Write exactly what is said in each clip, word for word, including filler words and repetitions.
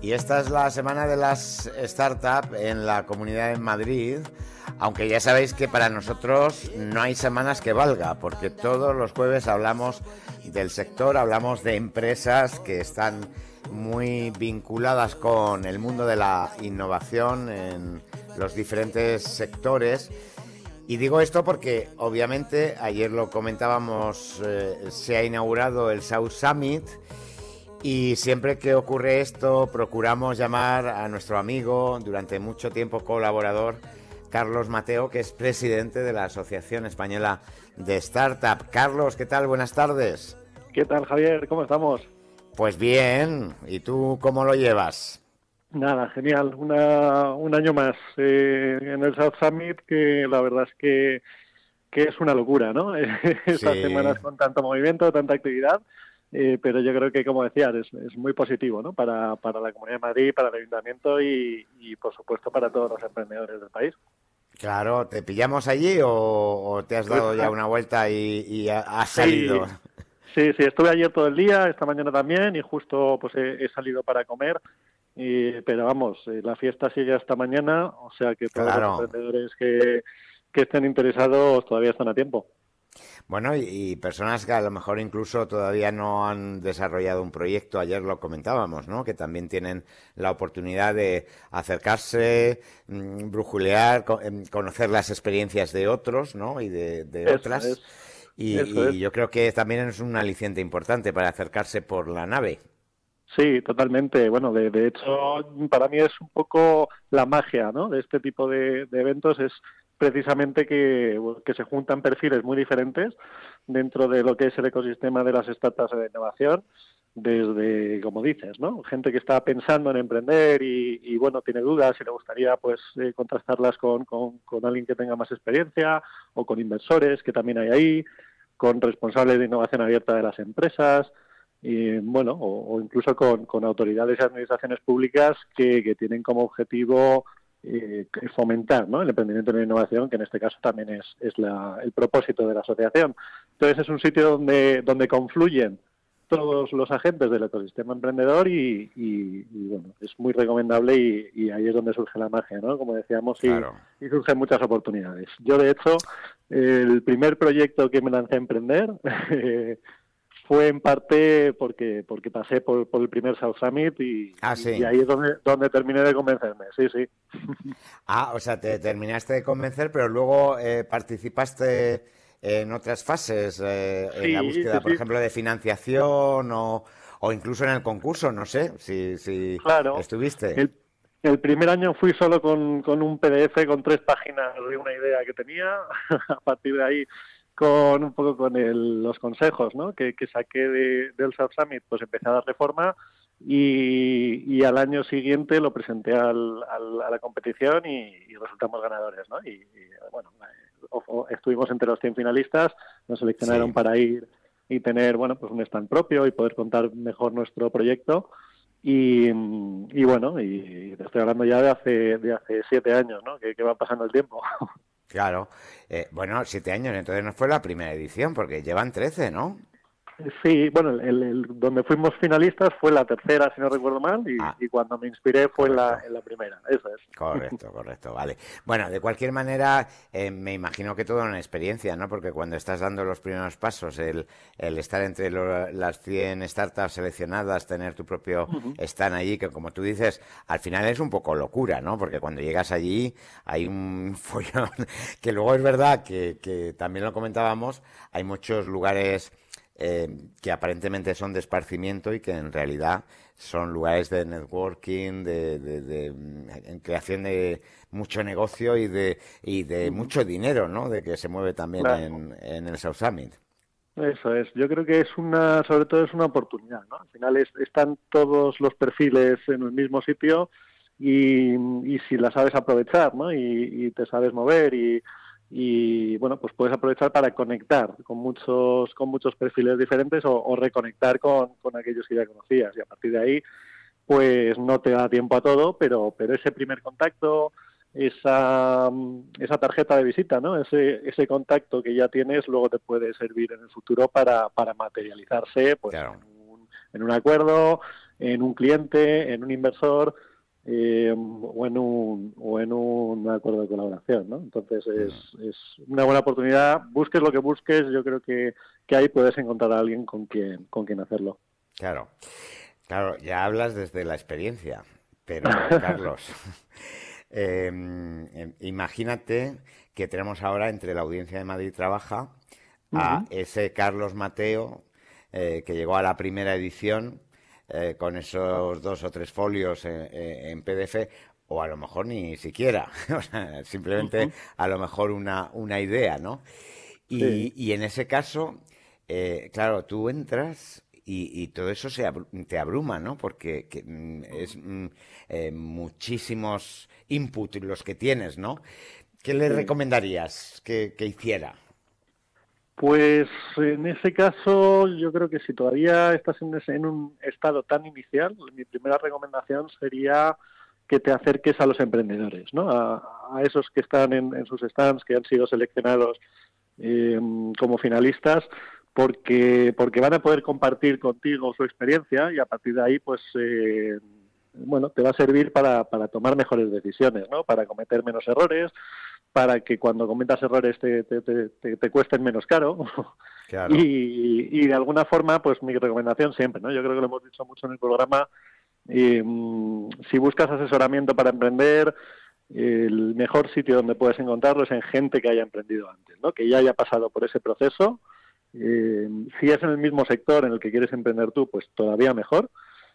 Y esta es la semana de las startups en la Comunidad de Madrid, aunque ya sabéis que para nosotros no hay semanas que valga, porque todos los jueves hablamos del sector, hablamos de empresas que están muy vinculadas con el mundo de la innovación en los diferentes sectores. Y digo esto porque obviamente ayer lo comentábamos, eh, se ha inaugurado el South Summit. Y siempre que ocurre esto, procuramos llamar a nuestro amigo, durante mucho tiempo colaborador, Carlos Mateo, que es presidente de la Asociación Española de Startup. Carlos, ¿qué tal? Buenas tardes. ¿Qué tal, Javier? ¿Cómo estamos? Pues bien. ¿Y tú cómo lo llevas? Nada, genial. Una, un año más eh, en el South Summit, que la verdad es que, que es una locura, ¿no? Estas Sí. semanas con tanto movimiento, tanta actividad. Eh, pero yo creo que, como decías, es, es muy positivo, ¿no? Para, para la Comunidad de Madrid, para el Ayuntamiento y, y, por supuesto, para todos los emprendedores del país. Claro, ¿te pillamos allí o, o te has dado ya una vuelta y, y has salido? Sí, sí, sí, estuve ayer todo el día, esta mañana también, y justo pues he, he salido para comer. Y, pero vamos, eh, la fiesta sigue hasta mañana, o sea que todos Claro. los emprendedores que, que estén interesados todavía están a tiempo. Bueno, y, y personas que a lo mejor incluso todavía no han desarrollado un proyecto, ayer lo comentábamos, ¿no? Que también tienen la oportunidad de acercarse, mmm, brujulear, co conocer las experiencias de otros, ¿no? Y de, de Eso otras. es, Y, eso y es. yo creo que también es un aliciente importante para acercarse por la nave. Sí, totalmente. Bueno, de, de hecho, para mí es un poco la magia, ¿no? De este tipo de, de eventos es precisamente que, que se juntan perfiles muy diferentes dentro de lo que es el ecosistema de las startups de innovación, desde, como dices, ¿no? Gente que está pensando en emprender y, y bueno, tiene dudas y le gustaría, pues, eh, contrastarlas con, con, con alguien que tenga más experiencia o con inversores, que también hay ahí, con responsables de innovación abierta de las empresas, y bueno, o, o incluso con, con autoridades y administraciones públicas que, que tienen como objetivo eh, fomentar, ¿no?, el emprendimiento y la innovación, que en este caso también es, es la, el propósito de la asociación. Entonces es un sitio donde, donde confluyen todos los agentes del ecosistema emprendedor y, y, y bueno, es muy recomendable y, y ahí es donde surge la magia, ¿no? Como decíamos, Claro. y, y surgen muchas oportunidades. Yo, de hecho, el primer proyecto que me lancé a emprender fue en parte porque porque pasé por, por el primer South Summit y, Ah, y sí. ahí es donde, donde terminé de convencerme, sí, sí. Ah, o sea, te terminaste de convencer, pero luego eh, participaste en otras fases, eh, en la Sí, sí, búsqueda, por sí, ejemplo, de financiación o, o incluso en el concurso, no sé, si, si claro. estuviste. El, el primer año fui solo con, con un P D F con tres páginas de una idea que tenía. A partir de ahí, con un poco con el, los consejos, ¿no?, que, que saqué de, del South Summit, pues empecé a darle forma y, y al año siguiente lo presenté al, al, a la competición y, y resultamos ganadores, ¿no? Y, y bueno, o, o, estuvimos entre los cien finalistas, nos seleccionaron Sí. para ir y tener, bueno, pues un stand propio y poder contar mejor nuestro proyecto. Y, y bueno, y te estoy hablando ya de hace de hace siete años, ¿no?, que, que va pasando el tiempo. Claro. Eh, bueno, siete años, entonces no fue la primera edición, porque llevan trece, ¿no? Sí, bueno, el, el, el, donde fuimos finalistas fue la tercera, si no recuerdo mal, y, Ah, y cuando me inspiré fue en la, correcto. en la primera, eso es. Correcto, correcto, vale. Bueno, de cualquier manera, eh, me imagino que toda una experiencia, ¿no? Porque cuando estás dando los primeros pasos, el, el estar entre lo, las cien startups seleccionadas, tener tu propio Uh-huh. stand allí, que como tú dices, al final es un poco locura, ¿no? Porque cuando llegas allí hay un follón, que luego es verdad que, que también lo comentábamos, hay muchos lugares eh, que aparentemente son de esparcimiento y que en realidad son lugares de networking, de, de, de, de creación de mucho negocio y de, y de Uh-huh. mucho dinero, ¿no? De que se mueve también Claro, en, en el South Summit. eso es. Yo creo que es una, sobre todo es una oportunidad, ¿no? Al final es, están todos los perfiles en el mismo sitio y, y si la sabes aprovechar, ¿no? Y, y te sabes mover y, y bueno, pues puedes aprovechar para conectar con muchos con muchos perfiles diferentes o, o reconectar con, con aquellos que ya conocías y a partir de ahí pues no te da tiempo a todo, pero pero ese primer contacto, esa esa tarjeta de visita, ¿no? Ese ese contacto que ya tienes luego te puede servir en el futuro para para materializarse pues Claro. en un en un acuerdo, en un cliente, en un inversor eh, o en un o en un acuerdo de colaboración, ¿no? Entonces es, es una buena oportunidad. Busques lo que busques, yo creo que, que ahí puedes encontrar a alguien con quien con quien hacerlo. Claro, claro, ya hablas desde la experiencia, pero Carlos, eh, imagínate que tenemos ahora entre la Audiencia de Madrid Trabaja a Uh-huh. ese Carlos Mateo eh, que llegó a la primera edición eh, con esos dos o tres folios en, en P D F, o a lo mejor ni siquiera, o sea, simplemente Uh-huh. a lo mejor una, una idea, ¿no? Y, Sí. y en ese caso, eh, claro, tú entras y, y todo eso se abru- te abruma, ¿no? Porque que, mm, es mm, eh, muchísimos inputs los que tienes, ¿no? ¿Qué le Sí. recomendarías que, que hiciera? Pues en ese caso, yo creo que si todavía estás en, ese- en un estado tan inicial, mi primera recomendación sería que te acerques a los emprendedores, ¿no? A, a esos que están en, en sus stands, que han sido seleccionados eh, como finalistas, porque porque van a poder compartir contigo su experiencia y a partir de ahí, pues, eh, bueno, te va a servir para, para tomar mejores decisiones, ¿no? Para cometer menos errores, para que cuando cometas errores te, te, te, te, te cuesten menos caro. Claro, y, y de alguna forma, pues mi recomendación siempre, ¿no? Yo creo que lo hemos dicho mucho en el programa, eh, si buscas asesoramiento para emprender, el mejor sitio donde puedes encontrarlo es en gente que haya emprendido antes, ¿no? Que ya haya pasado por ese proceso. Eh, si es en el mismo sector en el que quieres emprender tú, pues todavía mejor.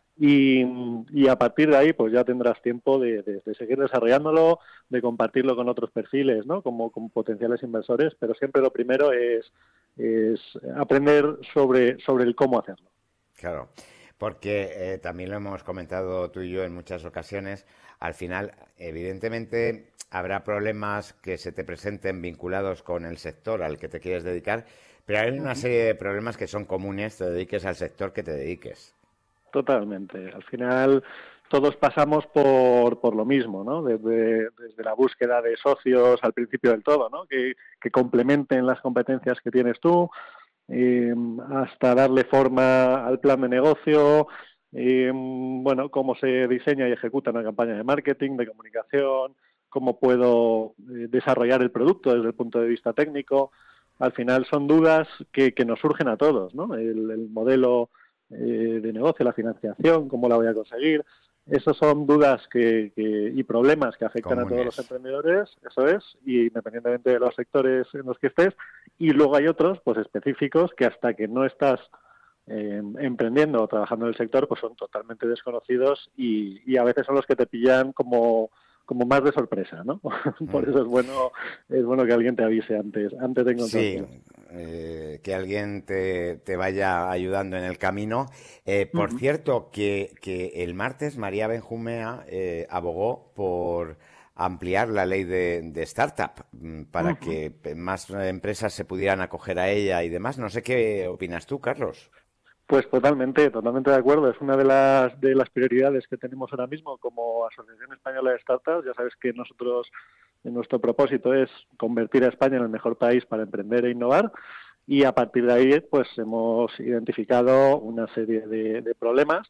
Y, y a partir de ahí, pues ya tendrás tiempo de, de, de seguir desarrollándolo, de compartirlo con otros perfiles, ¿no? Como, como potenciales inversores, pero siempre lo primero es, es aprender sobre, sobre el cómo hacerlo. claro. Porque eh, también lo hemos comentado tú y yo en muchas ocasiones. Al final, evidentemente, habrá problemas que se te presenten vinculados con el sector al que te quieres dedicar, pero hay una Uh-huh. serie de problemas que son comunes, te dediques al sector que te dediques. Totalmente. Al final todos pasamos por, por lo mismo, ¿no? Desde, desde la búsqueda de socios al principio del todo, ¿no? Que, que complementen las competencias que tienes tú, eh, hasta darle forma al plan de negocio, eh, bueno, cómo se diseña y ejecuta una campaña de marketing, de comunicación, cómo puedo eh, desarrollar el producto desde el punto de vista técnico. Al final son dudas que, que nos surgen a todos, ¿no? El, el modelo eh, de negocio, la financiación, cómo la voy a conseguir. Esos son dudas que, que, y problemas que afectan a todos los Comunes. emprendedores, eso es, y independientemente de los sectores en los que estés. Y luego hay otros, pues específicos, que hasta que no estás eh, emprendiendo o trabajando en el sector, pues son totalmente desconocidos y, y a veces son los que te pillan como como más de sorpresa, ¿no? Por Mm. eso es bueno es bueno que alguien te avise antes antes de Sí, encontrártelo. eh, que alguien te, te vaya ayudando en el camino. Eh, por Uh-huh. cierto, que, que el martes María Benjumea eh, abogó por ampliar la ley de, de startup mm, para Uh-huh. que más empresas se pudieran acoger a ella y demás. No sé qué opinas tú, Carlos. Pues totalmente, totalmente de acuerdo. Es una de las de las prioridades que tenemos ahora mismo como Asociación Española de Startups. Ya sabes que nosotros, nuestro propósito es convertir a España en el mejor país para emprender e innovar. Y a partir de ahí, pues hemos identificado una serie de, de problemas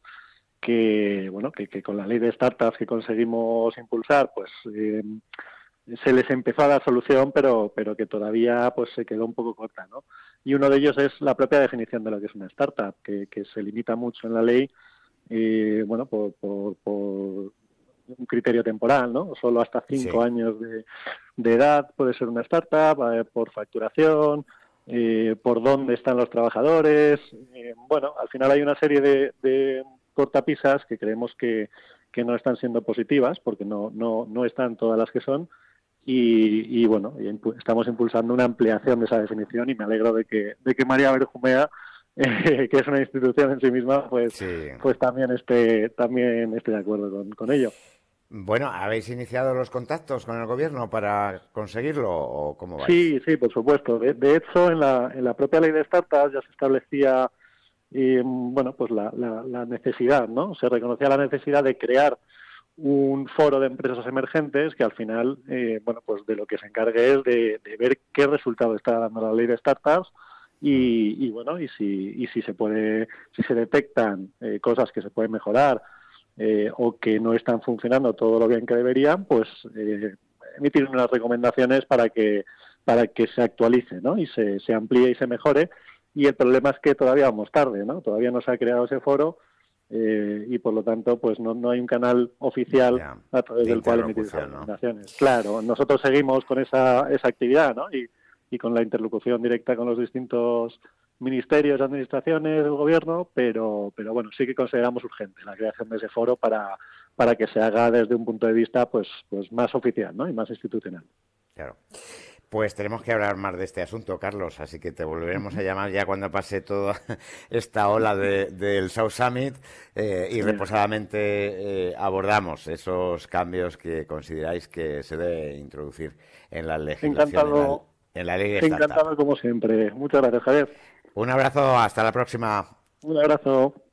que, bueno, que, que con la ley de startups que conseguimos impulsar, pues eh, se les empezó a dar solución, pero, pero que todavía pues se quedó un poco corta, ¿no? Y uno de ellos es la propia definición de lo que es una startup, que, que se limita mucho en la ley, eh, bueno, por, por, por un criterio temporal, ¿no? Solo hasta cinco Sí, años de, de edad puede ser una startup, eh, por facturación, eh, por dónde están los trabajadores. Eh, bueno, al final hay una serie de, de cortapisas que creemos que, que no están siendo positivas, porque no, no, no están todas las que son, y, y bueno, y impu- estamos impulsando una ampliación de esa definición y me alegro de que, de que María Benjumea, eh, que es una institución en sí misma, pues, sí. pues también esté, también esté de acuerdo con, con ello. Bueno, ¿habéis iniciado los contactos con el gobierno para conseguirlo o cómo vais? Sí, sí, por supuesto. De, de hecho, en la, en la propia ley de startups ya se establecía, eh, bueno, pues la, la, la necesidad, ¿no? Se reconocía la necesidad de crear un foro de empresas emergentes que al final, eh, bueno, pues de lo que se encargue es de, de ver qué resultado está dando la ley de startups y, y bueno, y si, y si se puede, si se detectan eh, cosas que se pueden mejorar eh, o que no están funcionando todo lo bien que deberían, pues eh, emitir unas recomendaciones para que para que se actualice, ¿no? Y se, se amplíe y se mejore. Y el problema es que todavía vamos tarde, ¿no? Todavía no se ha creado ese foro eh, y por lo tanto pues no, no hay un canal oficial Ya, a través de del cual emitir esas interlocución, ¿no? recomendaciones. Claro, nosotros seguimos con esa, esa actividad, ¿no? Y, y con la interlocución directa con los distintos ministerios, administraciones del gobierno, pero, pero bueno, sí que consideramos urgente la creación de ese foro para, para que se haga desde un punto de vista pues, pues más oficial, ¿no? Y más institucional. Claro. Pues tenemos que hablar más de este asunto, Carlos, así que te volveremos a llamar ya cuando pase toda esta ola de, del South Summit eh, y reposadamente eh, abordamos esos cambios que consideráis que se debe introducir en la legislación, Encantado, en la, en la ley de startup. encantado como siempre. Muchas gracias, Javier. Un abrazo, hasta la próxima. Un abrazo.